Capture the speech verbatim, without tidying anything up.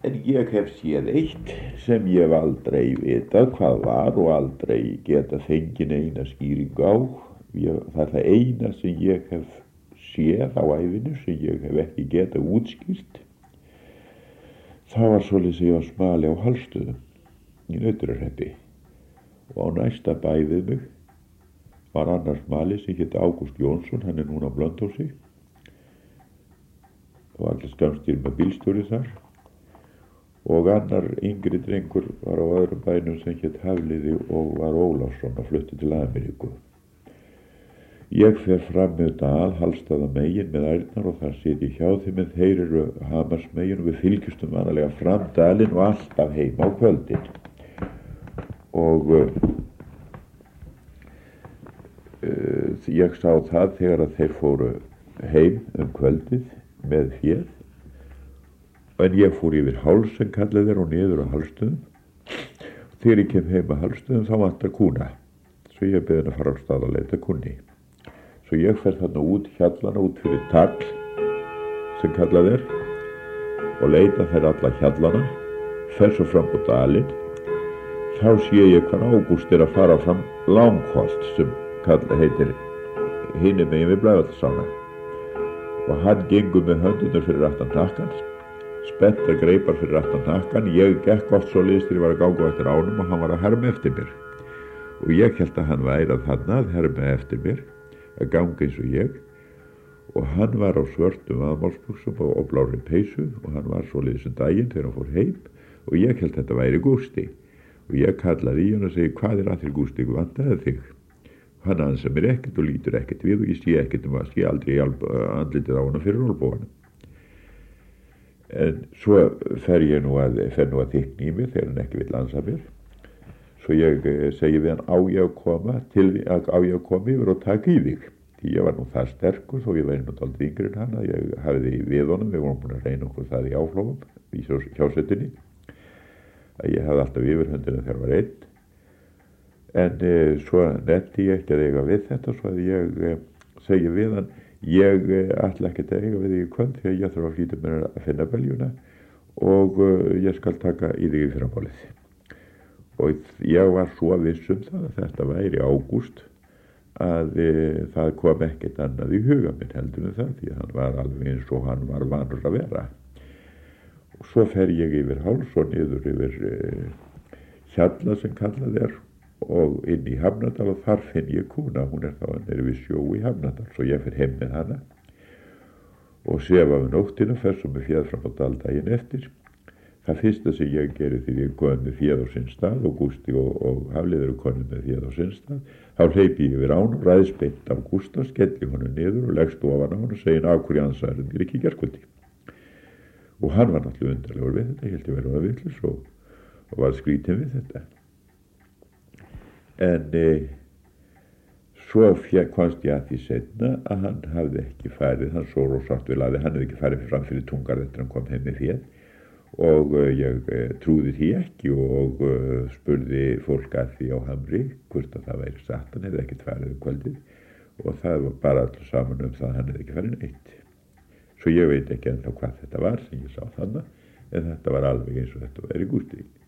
En ég hef séð eitt sem ég hef aldrei vitað hvað var og aldrei geta fengið eina skýringu á. Ég, það er það eina sem ég hef séð á ævinu sem ég hef ekki getað útskýrt. Það var svoleiðis að ég var smali á Hallstöðum í Nautrahreppi og á næsta bæ við mig var annar smali sem hétt Ágúst Jónsson, hann er núna á Blönduósi og allir skamstýr með bílstjóri þar, og annar yngri drengur var á öðrum bænum sem hétt Hafliði og var Ólafsson og flutti til Ameríku. Ég fer fram með þetta að Hallstaðamegin með ærnar og þar sit ég hjá þeim, en þeir eru Hamarsmegin og við fylgjumstum vanalega fram dalinn og alltaf heim á kvöldin. Og uh, uh, ég sá það þegar að þeir fóru heim um kvöldið með féð, en ég fór yfir háls sem kallað er og niður á Hallstöðum. Þegar ég kem heim að Hallstöðum þá vantar kúna, svo ég beðin að fara á stað að leita kúnni. Svo ég fer þarna út hjallana, út fyrir tagl sem kallað er, og leita þær alla hjallana, fer svo fram á dalinn. Þá sé ég hvað Ágúst er að fara fram Langholt sem kallað heitir hinum megin við Blæðvallsána, og hann gengur með höndunum fyrir aftan hnakkan, spenntar greipar fyrir aftan hnakkan. Ég gekk oft svo liðst þegar ég var að ganga eftir ánum og hann var að herma eftir mér, og ég held að hann væri að þarna að herma eftir mér, að ganga eins og ég, og hann var á svörtum vaðmálsbuxum og, og blárri peysu, og hann var svo liðs um daginn þegar hann fór heim, og ég held að þetta væri Gústi, og ég kallaði í hann og segi: hvað er að þér, Gústi, vantaði þig? Hann ansar mér ekkert og lítur ekkert við, og ég sé ekkert um að sé aldrei andlitið á hann fyrir olbóðanum. En svo fer ég nú að, fer nú að þykna í mig þegar hann ekki vill ansa mér. Svo ég segi við hann: á ég að koma til, á ég að koma yfir og taka í þig? Því ég var nú það sterkur, þó ég væri nú dálítið yngri en hann, að ég hafði við honum, við vorum búin að reyna okkur það í áflóðum, í hjásetunni, að ég hafði alltaf yfirhöndina þegar var einn. En e, svo nefndi ég ekki að eiga við þetta, svo að ég e, segi við hann: ég e, ætla ekki að eiga við þig í kvöld, því að ég þarf að flýta mér að finna beljuna og e, ég skal taka í þig í fyrramálið. Og ég var svo viss um það að þetta væri Ágúst að e, það kom ekkert annað í huga minn heldur en það, því að hann var alveg eins og hann var vanur að vera. Og svo fer ég yfir háls og niður yfir e, hjalla sem kallað er og inn í Hafnardal, og þar finn ég kúna. Hún er þá nere við sjó í Hafnardal, svo ég fer heim með hana og sefa um nóttina, fer svo með féð fram á dal daginn eftir. Það fyrsta sem ég geri þegar ég kom með féð á sinn stað og Gústi og, og Hafliði eru konum með féð á sinn stað, þá hleypi ég yfir án og ræðist beint á Gústa, skelli honum niður og leggst ofan á hann og segi: af hverju ansaðir þér ekki í gærkvöldi? Og hann var náttúrulega undarlegur við þetta, ég held ég verið að vitlaus og, og var skrítinn við þetta. En e, svo komst ég að því seinna að hann hafði ekki farið, hann svo rósátt við laði, hann hefði ekki farið fram fyrir Tungar eftir hann kom heim með féð. Og uh, ég uh, trúði því ekki og uh, spurði fólk að því á Hamri hvort að það væri satt. Hann hefði ekkert farið um kvöldið og það var bara allir saman um það að hann hefði ekki farið neitt. Svo ég veit ekki ennþá hvað þetta var sem ég sá þarna, en þetta var alveg eins og þetta væri Gústi.